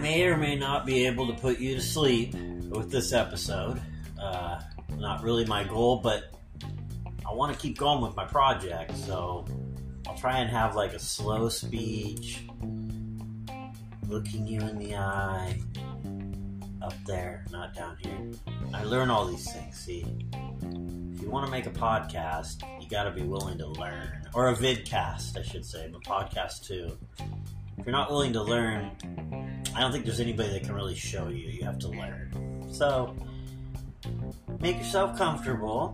may or may not be able to put you to sleep with this episode. Not really my goal, but I want to keep going with my project, so I'll try and have like a slow speech, looking you in the eye, up there, not down here. I learn all these things, see? If you want to make a podcast, you got to be willing to learn. Or a vidcast, I should say, but podcast too. If you're not willing to learn, I don't think there's anybody that can really show you. You have to learn. So, make yourself comfortable.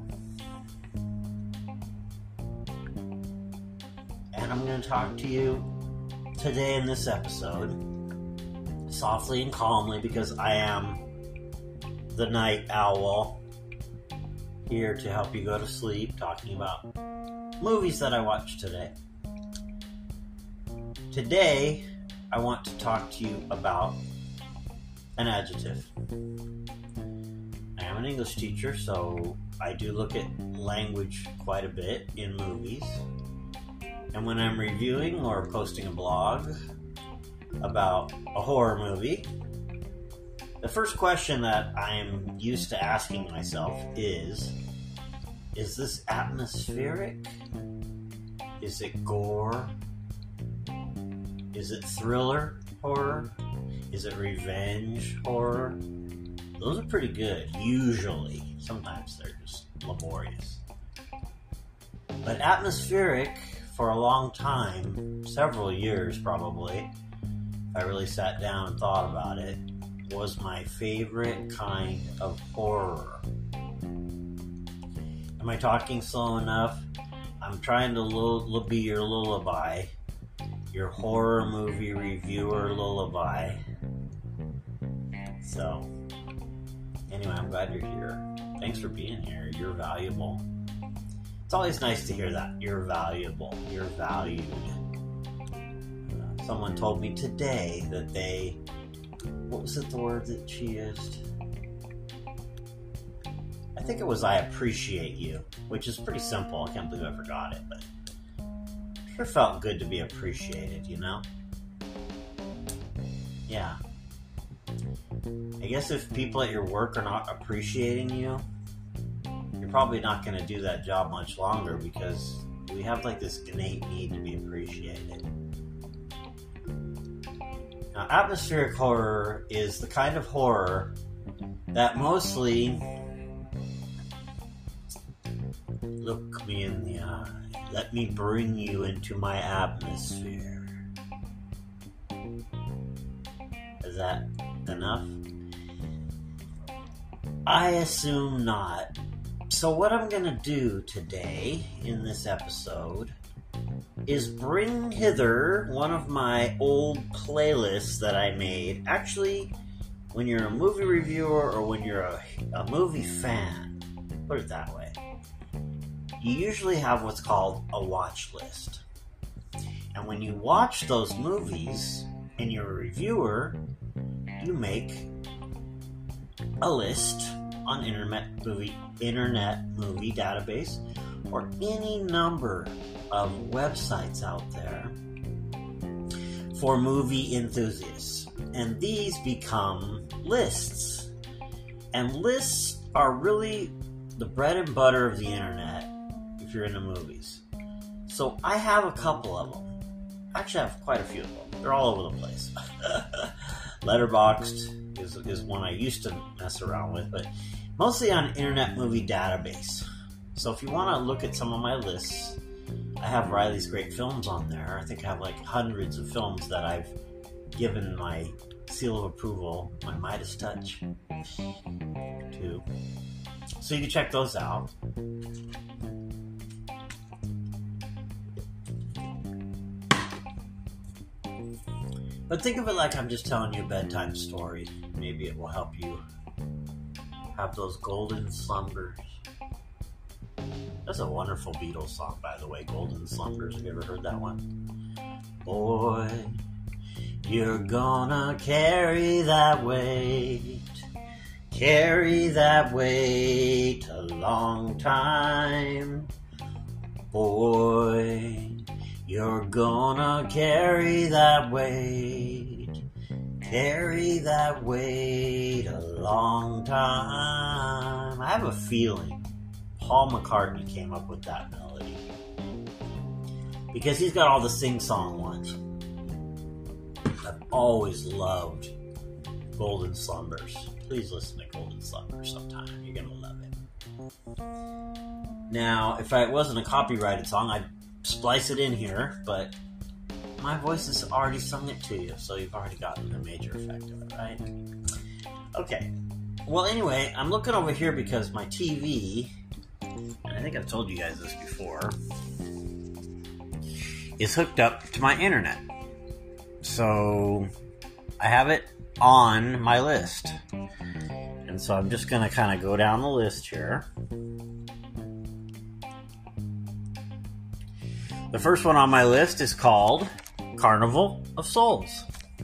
And I'm going to talk to you today in this episode, softly and calmly, because I am the night owl, here to help you go to sleep, talking about movies that I watched today. Today, I want to talk to you about an adjective. I am an English teacher, so I do look at language quite a bit in movies. And when I'm reviewing or posting a blog about a horror movie, the first question that I'm used to asking myself is this atmospheric? Is it gore? Is it thriller horror? Is it revenge horror? Those are pretty good, usually. Sometimes they're just laborious. But atmospheric, for a long time, several years probably, if I really sat down and thought about it, was my favorite kind of horror. Am I talking slow enough? I'm trying to be your lullaby, your horror movie reviewer lullaby. So, anyway, I'm glad you're here. Thanks for being here. You're valuable. It's always nice to hear that. You're valuable. You're valued. Someone told me today that what was it, the word that she used? I think it was I appreciate you, which is pretty simple. I can't believe I forgot it, but it sure felt good to be appreciated, you know? Yeah. I guess if people at your work are not appreciating you, you're probably not going to do that job much longer, because we have like this innate need to be appreciated. Now, atmospheric horror is the kind of horror that mostly look me in the eye. Let me bring you into my atmosphere. Is that enough? I assume not. So what I'm going to do today in this episode is bring hither one of my old playlists that I made. Actually, when you're a movie reviewer or when you're a movie fan, put it that way, you usually have what's called a watch list. And when you watch those movies and you're a reviewer, you make a list on Internet Movie Database or any number of websites out there for movie enthusiasts. And these become lists. And lists are really the bread and butter of the internet if you're into movies. So I have a couple of them. Actually, I have quite a few of them. They're all over the place. Letterboxd is one I used to mess around with, but mostly on Internet Movie Database. So if you want to look at some of my lists, I have Riley's Great Films on there. I think I have like hundreds of films that I've given my seal of approval, my Midas touch, to. So you can check those out. But think of it like I'm just telling you a bedtime story. Maybe it will help you have those golden slumbers. That's a wonderful Beatles song, by the way, Golden Slumbers. Have you ever heard that one? Boy, you're gonna carry that weight a long time. Boy, you're gonna carry that weight Carry that weight a long time. I have a feeling Paul McCartney came up with that melody, because he's got all the sing-song ones. I've always loved Golden Slumbers. Please listen to Golden Slumbers sometime. You're going to love it. Now, if it wasn't a copyrighted song, I'd splice it in here, but my voice has already sung it to you, so you've already gotten a major effect of it, right? Okay. Well, anyway, I'm looking over here because my TV, and I think I've told you guys this before, is hooked up to my internet. So I have it on my list. And so I'm just going to kind of go down the list here. The first one on my list is called Carnival of Souls.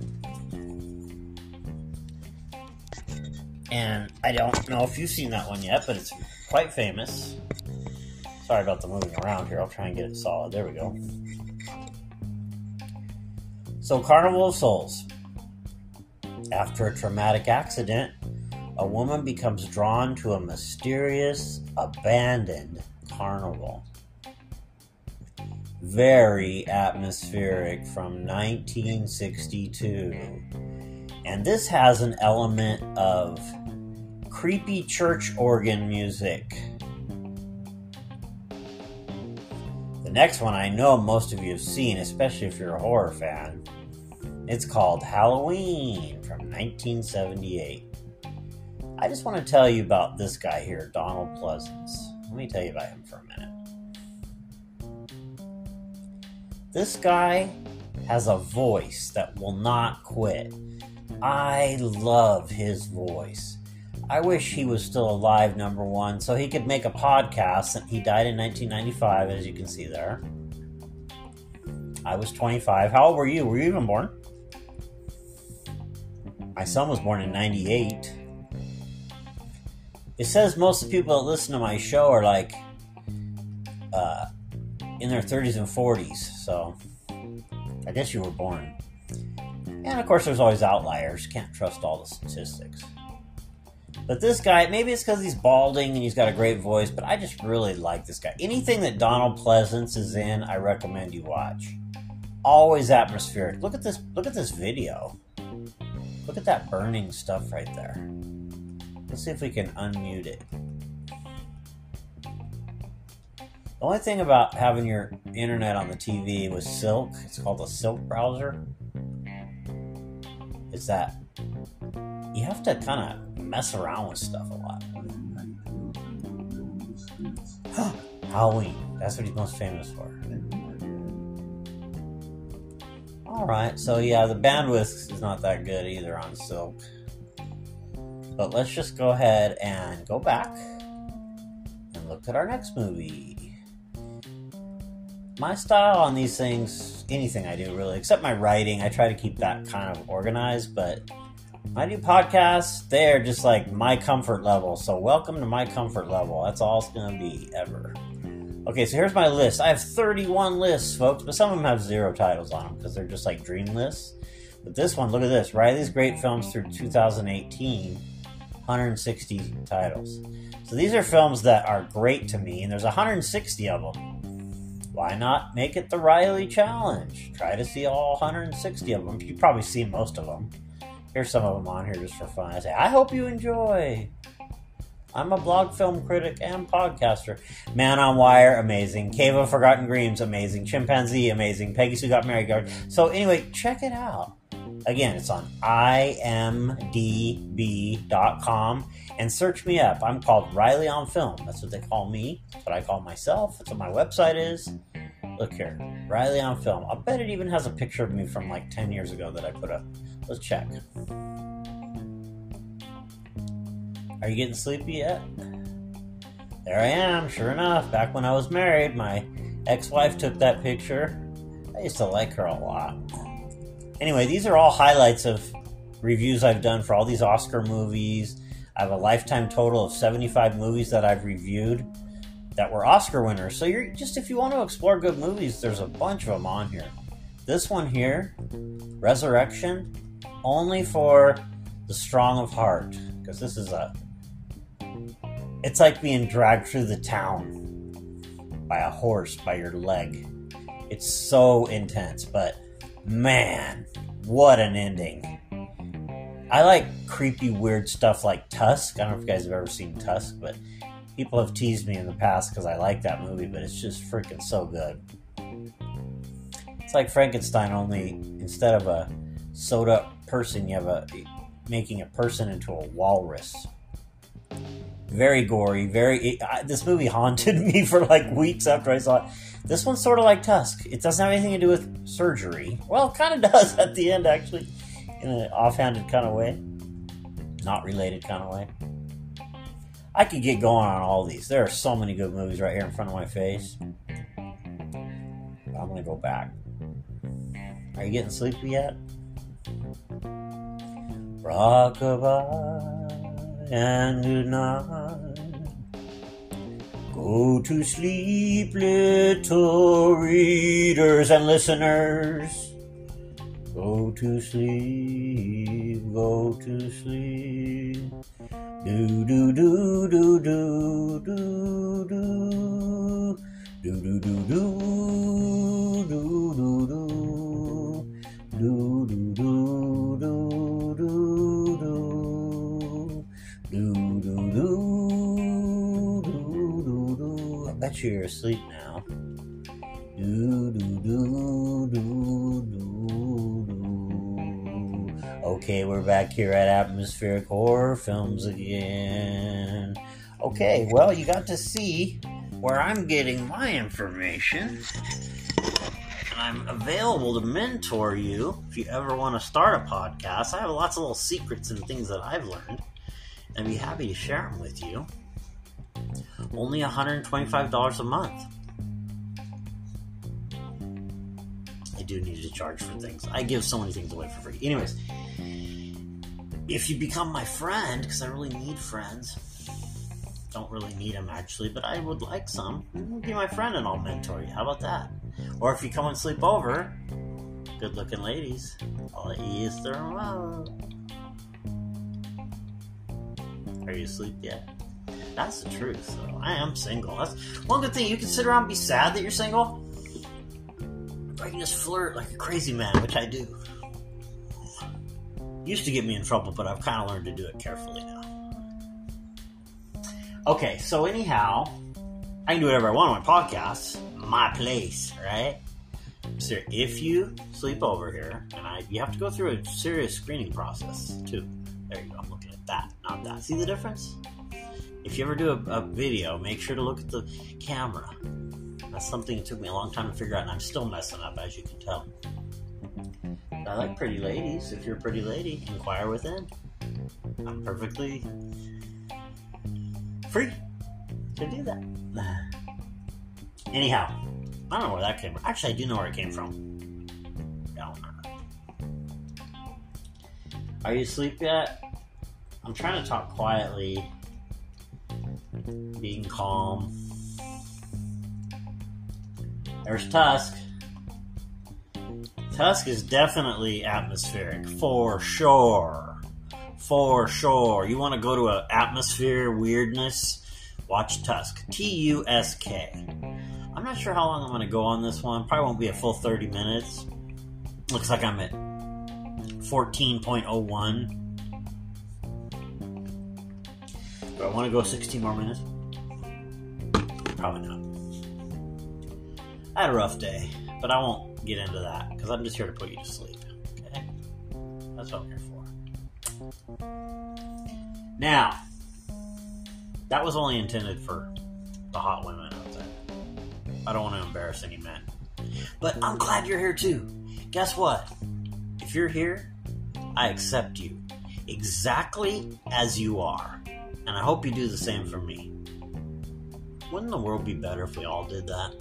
And I don't know if you've seen that one yet, but it's quite famous. Sorry about the moving around here. I'll try and get it solid. There we go. So, Carnival of Souls. After a traumatic accident, a woman becomes drawn to a mysterious, abandoned carnival. Very atmospheric, from 1962. And this has an element of creepy church organ music. The next one I know most of you have seen, especially if you're a horror fan. It's called Halloween from 1978. I just want to tell you about this guy here, Donald Pleasence. Let me tell you about him for a minute. This guy has a voice that will not quit. I love his voice. I wish he was still alive, number one, so he could make a podcast. He died in 1995, as you can see there. I was 25. How old were you? Were you even born? My son was born in 98. It says most of the people that listen to my show are like in their 30s and 40s, so I guess you were born. And of course there's always outliers. Can't trust all the statistics. But this guy, maybe it's because he's balding and he's got a great voice, but I just really like this guy. Anything that Donald Pleasence is in, I recommend you watch. Always atmospheric. Look at this video. Look at that burning stuff right there. Let's see if we can unmute it. The only thing about having your internet on the TV with Silk, it's called a Silk browser, is that you have to kind of mess around with stuff a lot. Halloween. That's what he's most famous for. Alright, so yeah, the bandwidth is not that good either on Silk. But let's just go ahead and go back and look at our next movie. My style on these things, anything I do really, except my writing, I try to keep that kind of organized, but when I do podcasts, they're just like my comfort level. So welcome to my comfort level. That's all it's going to be, ever. Okay, so here's my list. I have 31 lists, folks, but some of them have 0 titles on them because they're just like dream lists. But this one, look at this. Riley's Great Films through 2018, 160 titles. So these are films that are great to me, and there's 160 of them. Why not make it the Riley Challenge? Try to see all 160 of them. You've probably seen most of them. Here's some of them on here just for fun. I say, I hope you enjoy. I'm a blog film critic and podcaster. Man on Wire, amazing. Cave of Forgotten Dreams, amazing. Chimpanzee, amazing. Peggy Sue Got Married. So anyway, check it out. Again, it's on imdb.com and search me up. I'm called Riley on Film. That's what they call me. That's what I call myself. That's what my website is. Look here, Riley on Film. I bet it even has a picture of me from like 10 years ago that I put up. Let's check. Are you getting sleepy yet? There I am, sure enough. Back when I was married, my ex-wife took that picture. I used to like her a lot. Anyway, these are all highlights of reviews I've done for all these Oscar movies. I have a lifetime total of 75 movies that I've reviewed that were Oscar winners. So you're just, if you want to explore good movies, there's a bunch of them on here. This one here, Resurrection, only for the strong of heart, because this is it's like being dragged through the town by a horse by your leg. It's so intense, but man, what an ending. I like creepy, weird stuff like Tusk. I don't know if you guys have ever seen Tusk, but people have teased me in the past because I like that movie, but it's just freaking so good. It's like Frankenstein, only instead of a sewed-up person, you have making a person into a walrus. Very gory, this movie haunted me for like weeks after I saw it. This one's sort of like Tusk. It doesn't have anything to do with surgery. Well, it kind of does at the end, actually, in an offhanded kind of way. Not related kind of way. I could get going on all these. There are so many good movies right here in front of my face. I'm going to go back. Are you getting sleepy yet? Rockabye and good night. Go to sleep, little readers and listeners. Go to sleep, go to sleep. Do do do do do do do do do do do do do do do do do. I bet you're asleep now. Do do do do do. Okay, we're back here at Atmospheric Horror Films again. Okay, well, you got to see where I'm getting my information. And I'm available to mentor you if you ever want to start a podcast. I have lots of little secrets and things that I've learned. And I'd be happy to share them with you. Only $125 a month. I do need to charge for things. I give so many things away for free. Anyways, if you become my friend, because I really need friends. Don't really need them actually, but I would like some. Be my friend and I'll mentor you. How about that? Or if you come and sleep over, good looking ladies, I'll let you use the remote. Are you asleep yet? That's the truth. So I am single. That's one good thing. You can sit around and be sad that you're single. Or you can just flirt like a crazy man, which I do. Used to get me in trouble, but I've kind of learned to do it carefully now. Okay, so anyhow, I can do whatever I want on my podcast. My place, right? So if you sleep over here, and you have to go through a serious screening process, too. There you go, I'm looking at that, not that. See the difference? If you ever do a video, make sure to look at the camera. That's something that took me a long time to figure out, and I'm still messing up, as you can tell. But I like pretty ladies. If you're a pretty lady, inquire within. I'm perfectly free to do that. Anyhow, I don't know where that came from. Actually, I do know where it came from. Down there. Are you asleep yet? I'm trying to talk quietly, being calm. There's Tusk. Tusk is definitely atmospheric, for sure. For sure. You want to go to an atmosphere weirdness? Watch Tusk. Tusk. I'm not sure how long I'm going to go on this one. Probably won't be a full 30 minutes. Looks like I'm at 14.01. Do I want to go 16 more minutes? Probably not. I had a rough day, but I won't get into that because I'm just here to put you to sleep. Okay? That's what I'm here for. Now, that was only intended for the hot women out there. I don't want to embarrass any men. But I'm glad you're here too. Guess what? If you're here, I accept you exactly as you are. And I hope you do the same for me. Wouldn't the world be better if we all did that?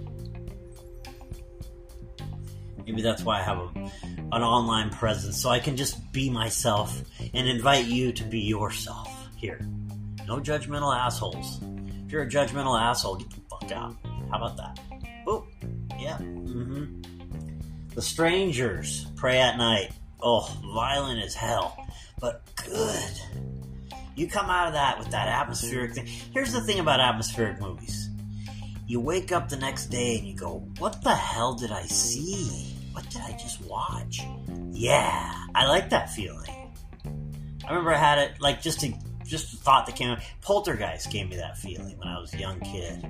Maybe that's why I have an online presence, so I can just be myself and invite you to be yourself here. No judgmental assholes. If you're a judgmental asshole, get the fuck out. How about that? Boop. Yeah. The strangers pray at night. violent as hell, but good. You come out of that with that atmospheric thing. Here's the thing about atmospheric movies. You wake up the next day and you go, what the hell did I see? What did I just watch? Yeah, I like that feeling. I remember I had it, like, just a thought that came out. Poltergeist gave me that feeling when I was a young kid.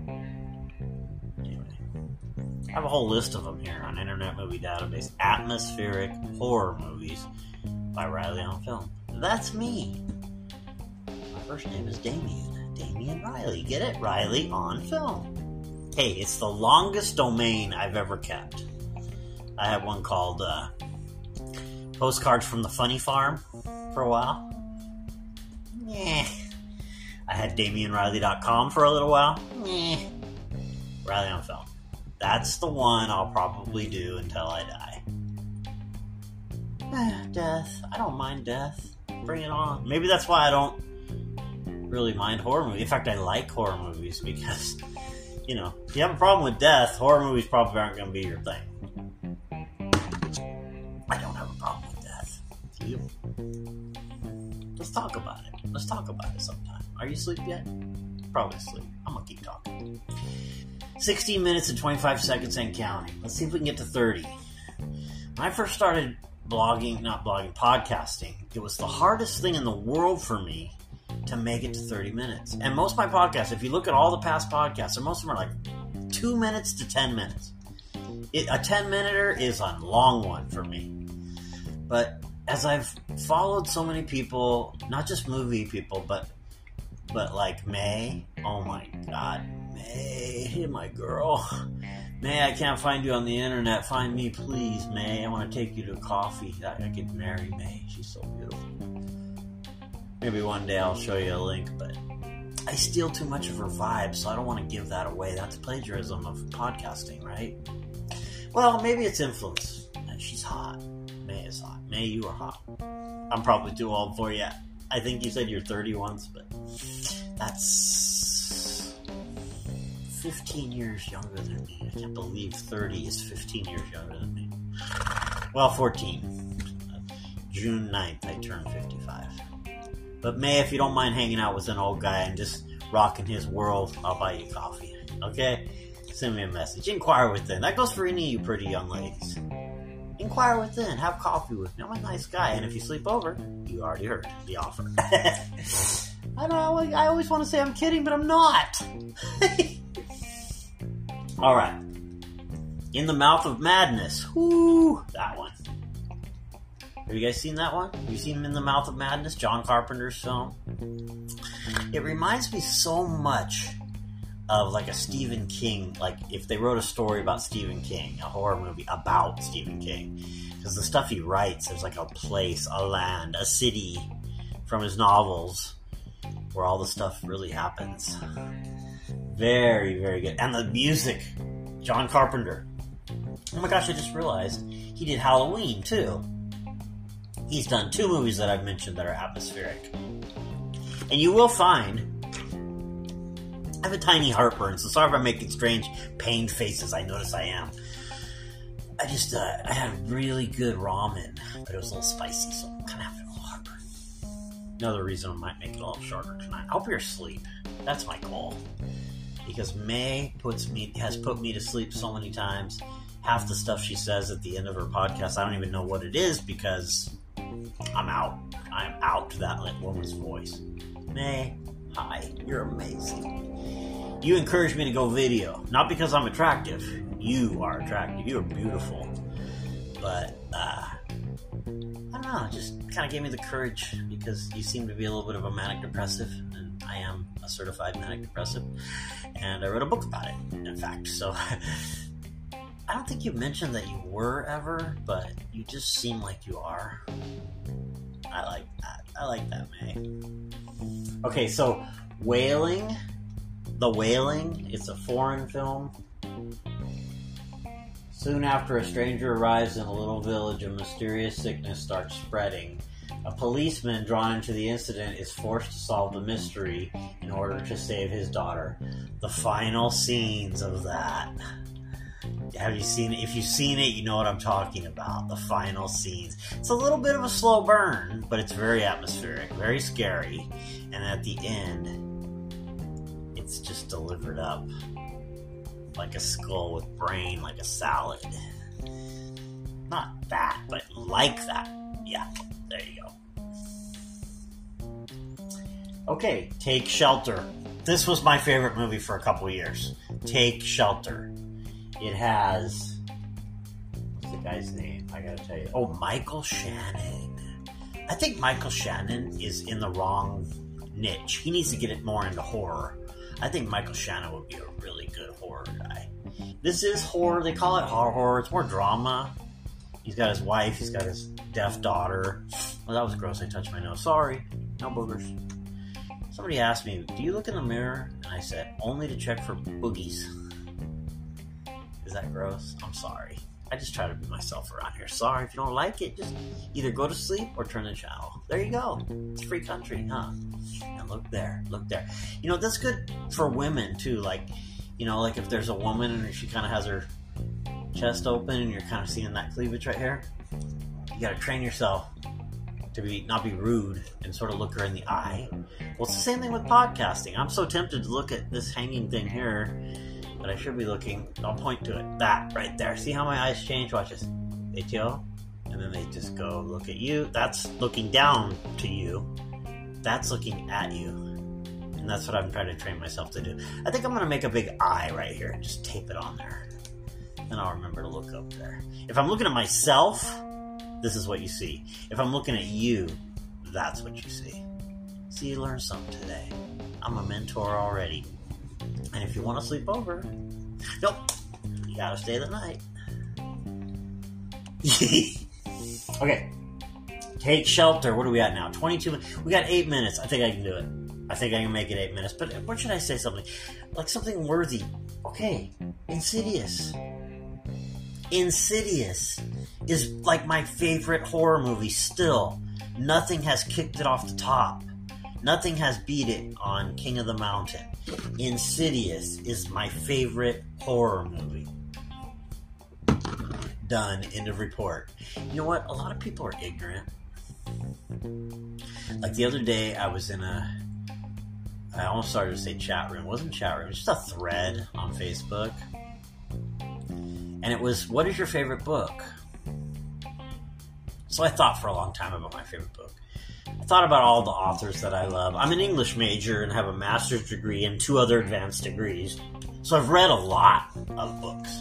Anyway, I have a whole list of them here on Internet Movie Database. Atmospheric horror movies by Riley on Film. That's me. My first name is Damien. Damien Riley. Get it? Riley on Film. Hey, it's the longest domain I've ever kept. I had one called Postcards from the Funny Farm for a while. Yeah. I had DamienRiley.com for a little while. Yeah. Riley on Film. That's the one I'll probably do until I die. Death. I don't mind death. Bring it on. Maybe that's why I don't really mind horror movies. In fact, I like horror movies because, you know, if you have a problem with death, horror movies probably aren't going to be your thing. I don't have a problem with death. Do you? Let's talk about it. Let's talk about it sometime. Are you asleep yet? Probably asleep. I'm going to keep talking. 16 minutes and 25 seconds and counting. Let's see if we can get to 30. When I first started podcasting, it was the hardest thing in the world for me to make it to 30 minutes. And most of my podcasts, if you look at all the past podcasts, most of them are like 2 minutes to 10 minutes. A 10-minuter is a long one for me. But as I've followed so many people, not just movie people, but like May, oh my God, May, my girl. May, I can't find you on the internet. Find me, please, May. I want to take you to coffee. I could marry May. She's so beautiful. Maybe one day I'll show you a link, but I steal too much of her vibe, so I don't want to give that away. That's plagiarism of podcasting, right? Well, maybe it's influence. She's hot. May is hot. May, you are hot. I'm probably too old for you. I think you said you're 30 once, but that's 15 years younger than me. I can't believe 30 is 15 years younger than me. Well, 14. June 9th, I turned 55. But May, if you don't mind hanging out with an old guy and just rocking his world, I'll buy you coffee. Okay? Send me a message. Inquire within. That goes for any of you pretty young ladies. Inquire within. Have coffee with me. I'm a nice guy. And if you sleep over, you already heard the offer. I know. I always want to say I'm kidding, but I'm not. All right. In the Mouth of Madness. Whoo, that one. Have you guys seen that one? Have you seen In the Mouth of Madness? John Carpenter's film. It reminds me so much of like a Stephen King, like if they wrote a story about Stephen King, a horror movie about Stephen King. Because the stuff he writes, there's like a place, a land, a city from his novels where all the stuff really happens. Very, very good. And the music, John Carpenter. Oh my gosh, I just realized he did Halloween too. He's done 2 movies that I've mentioned that are atmospheric. And you will find, I have a tiny heartburn, so sorry if I'm making strange pained faces. I notice I am. I just, I had really good ramen, but it was a little spicy, so I'm kind of having a little heartburn. Another reason I might make it a little shorter tonight. I hope you're asleep. That's my goal. Because May has put me to sleep so many times. Half the stuff she says at the end of her podcast, I don't even know what it is because I'm out. I'm out to that woman's voice. May, hi, you're amazing. You encouraged me to go video. Not because I'm attractive. You are attractive. You are beautiful. But, I don't know. It just kind of gave me the courage because you seem to be a little bit of a manic depressive. And I am a certified manic depressive. And I wrote a book about it, in fact. So, I don't think you mentioned that you were ever, but you just seem like you are. I like that. I like that, May. Okay, so Wailing. The Wailing. It's a foreign film. Soon after a stranger arrives in a little village, a mysterious sickness starts spreading. A policeman drawn into the incident is forced to solve the mystery in order to save his daughter. The final scenes of that. Have you seen it? If you've seen it, you know what I'm talking about. The final scenes. It's a little bit of a slow burn, but it's very atmospheric, very scary. And at the end, it's just delivered up like a skull with brain, like a salad. Not that, but like that. Yeah, there you go. Okay, Take Shelter. This was my favorite movie for a couple years. Take Shelter. It has... What's the guy's name? I gotta tell you. Oh, Michael Shannon. I think Michael Shannon is in the wrong niche. He needs to get it more into horror. I think Michael Shannon would be a really good horror guy. This is horror. They call it horror. It's more drama. He's got his wife. He's got his deaf daughter. Oh, that was gross. I touched my nose. Sorry. No boogers. Somebody asked me, do you look in the mirror? And I said, only to check for boogies. Is that gross? I'm sorry. I just try to be myself around here. Sorry, if you don't like it, just either go to sleep or turn the channel. There you go. It's a free country, huh? And look there. Look there. You know, that's good for women, too. Like, you know, like if there's a woman and she kind of has her chest open and you're kind of seeing that cleavage right here, you got to train yourself to not be rude and sort of look her in the eye. Well, it's the same thing with podcasting. I'm so tempted to look at this hanging thing here, but I should be looking. I'll point to it. That right there. See how my eyes change? Watch this. They chill, and then they just go look at you. That's looking down to you. That's looking at you. And that's what I'm trying to train myself to do. I think I'm going to make a big eye right here and just tape it on there. Then I'll remember to look up there. If I'm looking at myself, this is what you see. If I'm looking at you, that's what you see. See, you learned something today. I'm a mentor already. And if you want to sleep over, nope, you gotta stay the night. Okay. Take Shelter. What are we at now? 22 minutes. We got 8 minutes. I think I can do it. I think I can make it 8 minutes. But what should I say? Something like something worthy. Okay. Insidious. Insidious is like my favorite horror movie still. Nothing has kicked it off the top. Nothing has beat it on King of the Mountain. Insidious is my favorite horror movie. Done. End of report. You know what? A lot of people are ignorant. Like the other day, I was in I almost started to say chat room. It wasn't chat room. It was just a thread on Facebook. And it was, what is your favorite book? So I thought for a long time about my favorite book. I thought about all the authors that I love. I'm an English major and have a master's degree and 2 other advanced degrees. So I've read a lot of books.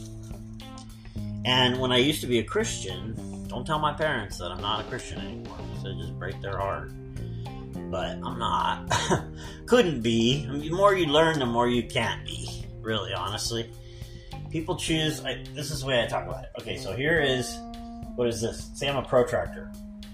And when I used to be a Christian, don't tell my parents that I'm not a Christian anymore. So just break their heart. But I'm not. Couldn't be. I mean, the more you learn, the more you can't be. Really, honestly. People choose... this is the way I talk about it. Okay, so here is... What is this? Say I'm a protractor.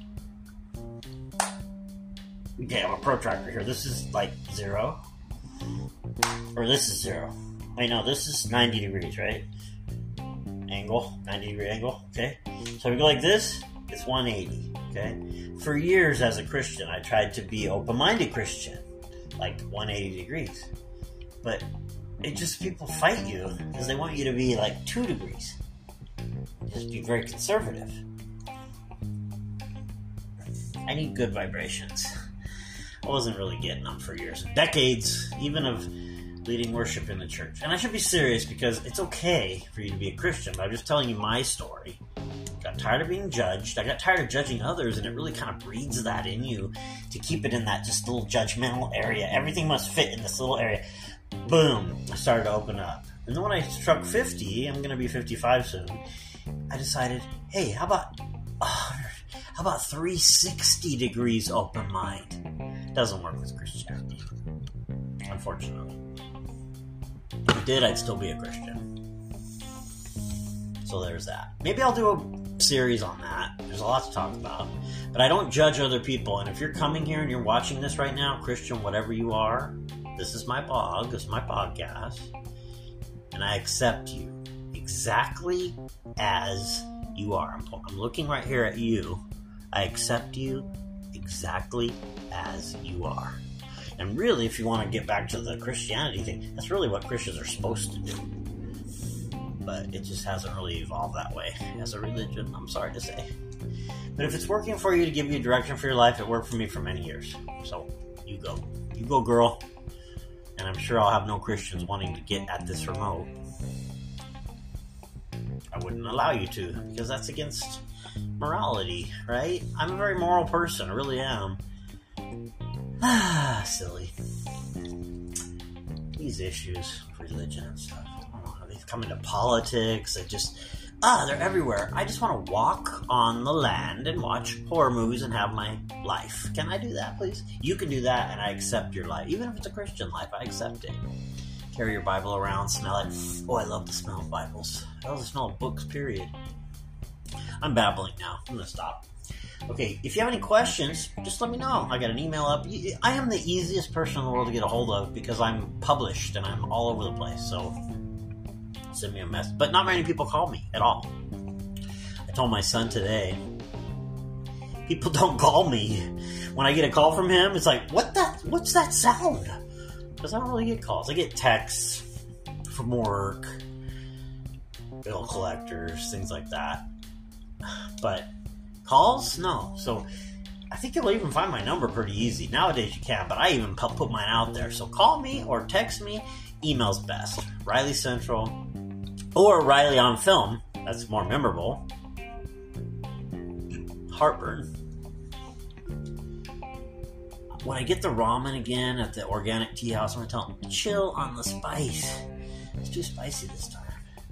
Okay, I'm a protractor here. This is like 0. Or this is 0. Wait, no, this is 90 degrees, right? Angle. 90 degree angle. Okay. So if we go like this, it's 180. Okay. For years as a Christian, I tried to be open-minded Christian. Like 180 degrees. But it just, people fight you because they want you to be like 2 degrees. Just be very conservative. I need good vibrations. I wasn't really getting them for years. Decades, even of leading worship in the church. And I should be serious because it's okay for you to be a Christian, but I'm just telling you my story. Got tired of being judged. I got tired of judging others, and it really kind of breeds that in you to keep it in that just little judgmental area. Everything must fit in this little area. Boom. I started to open up. And then when I struck 50, I'm going to be 55 soon, I decided, hey, how about 360 degrees open mind? Doesn't work with Christianity, unfortunately. If it did, I'd still be a Christian. So there's that. Maybe I'll do a series on that. There's a lot to talk about. But I don't judge other people. And if you're coming here and you're watching this right now, Christian, whatever you are, this is my blog, this is my podcast. And I accept you exactly as you are. I'm looking right here at you. I accept you exactly as you are. And really, if you want to get back to the Christianity thing, that's really what Christians are supposed to do. but it just hasn't really evolved that way as a religion, I'm sorry to say. But if it's working for you to give you direction for your life, it worked for me for many years. So, you go. You go, girl. And I'm sure I'll have no Christians wanting to get at this remote. I wouldn't allow you to, because that's against morality, right? I'm a very moral person, I really am. Silly. These issues of religion and stuff, I don't know how they've come into politics. They're everywhere. I just want to walk on the land and watch horror movies and have my life. Can I do that, please? You can do that, and I accept your life. Even if it's a Christian life, I accept it. Carry your Bible around, smell it. Oh, I love the smell of Bibles. I love the smell of books, period. I'm babbling now. I'm going to stop. Okay, if you have any questions, just let me know. I got an email up. I am the easiest person in the world to get a hold of because I'm published and I'm all over the place. So send me a message. But not many people call me at all. I told my son today, people don't call me. When I get a call from him, it's like, what's that sound? Because I don't really get calls. I get texts from work, bill collectors, things like that. But calls? No. So I think you'll even find my number pretty easy. Nowadays you can, but I even put mine out there. So call me or text me. Email's best. Riley Central or Riley on Film. That's more memorable. Heartburn. When I get the ramen again at the organic tea house, I'm going to tell them, chill on the spice. It's too spicy this time.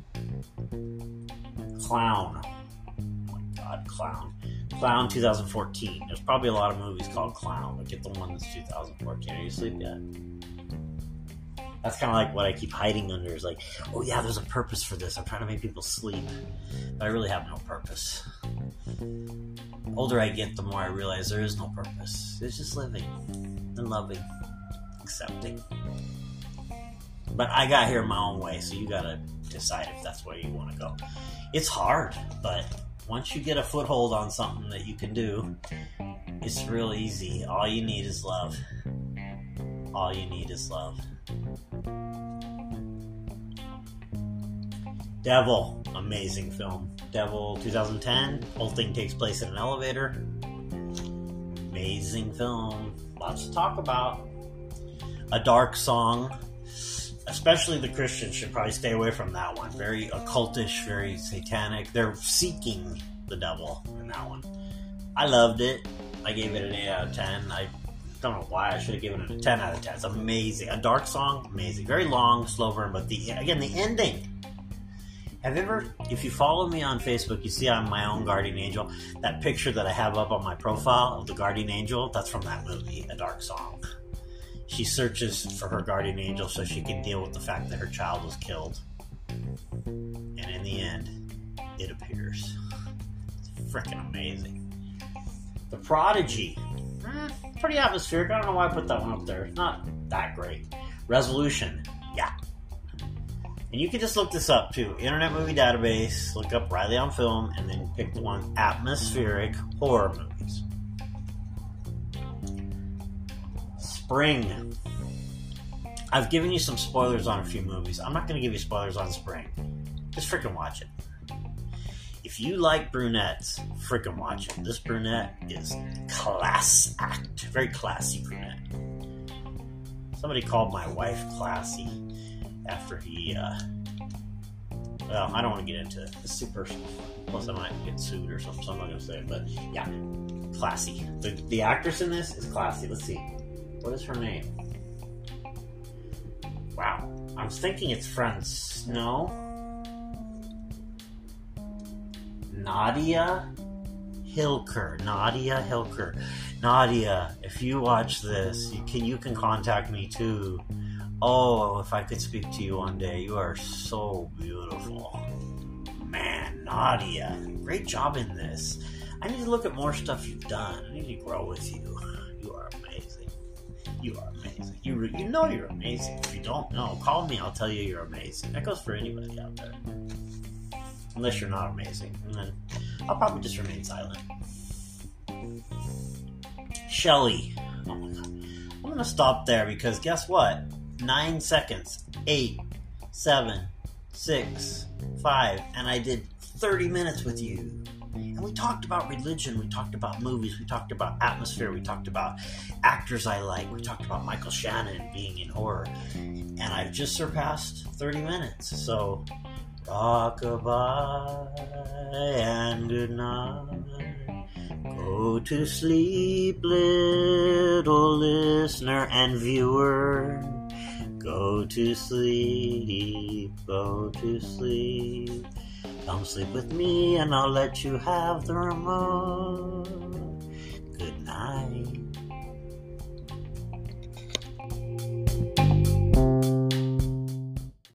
Clown. Clown 2014. There's probably a lot of movies called Clown, but get the one that's 2014. Are you asleep yet? That's kind of like what I keep hiding under. Is like, oh yeah, there's a purpose for this. I'm trying to make people sleep, but I really have no purpose. The older I get, the more I realize there is no purpose. It's just living and loving, accepting. But I got here my own way, so you gotta decide if that's where you want to go. It's hard, but once you get a foothold on something that you can do, it's real easy. All you need is love. All you need is love. Devil, amazing film. Devil 2010, whole thing takes place in an elevator. Amazing film. Lots to talk about. A dark song. Especially the Christians should probably stay away from that one. Very occultish, very satanic. They're seeking the devil in that one. I loved it. I gave it an 8 out of 10. I don't know why I should have given it a 10 out of 10. It's amazing. A dark song, amazing. Very long, slow burn, but the ending. Have you ever, if you follow me on Facebook, you see I'm my own guardian angel. That picture that I have up on my profile of the guardian angel, that's from that movie, A Dark Song. She searches for her guardian angel so she can deal with the fact that her child was killed. And in the end, it appears. It's freaking amazing. The Prodigy. Pretty atmospheric. I don't know why I put that one up there. It's not that great. Resolution. Yeah. And you can just look this up too. Internet Movie Database. Look up Riley on Film and then pick the one atmospheric horror movies. Spring. I've given you some spoilers on a few movies. I'm not going to give you spoilers on Spring. Just freaking watch it. If you like brunettes, freaking watch it. This brunette is class act. Very classy brunette. Somebody called my wife classy after he, well, I don't want to get into it. It's too personal. Plus I might get sued or something, so I'm not going to say it. But yeah, classy. The actress in this is classy. Let's see. What is her name? Wow. I was thinking it's no. Nadia Hilker. Nadia, if you watch this, you can contact me too. Oh, if I could speak to you one day. You are so beautiful. Man, Nadia. Great job in this. I need to look at more stuff you've done. I need to grow with you. You are amazing. You are amazing. You know you're amazing. If you don't know, call me. I'll tell you you're amazing. That goes for anybody out there. Unless you're not amazing. And then I'll probably just remain silent. Shelly. Oh my god. I'm going to stop there because guess what? 9 seconds. 8, 7, 6, 5, and I did 30 minutes with you. And we talked about religion, we talked about movies, we talked about atmosphere, we talked about actors I like, we talked about Michael Shannon being in horror. And I've just surpassed 30 minutes. So, rock-a-bye and good night. Go to sleep, little listener and viewer. Go to sleep, go to sleep. Come sleep with me and I'll let you have the remote. Good night.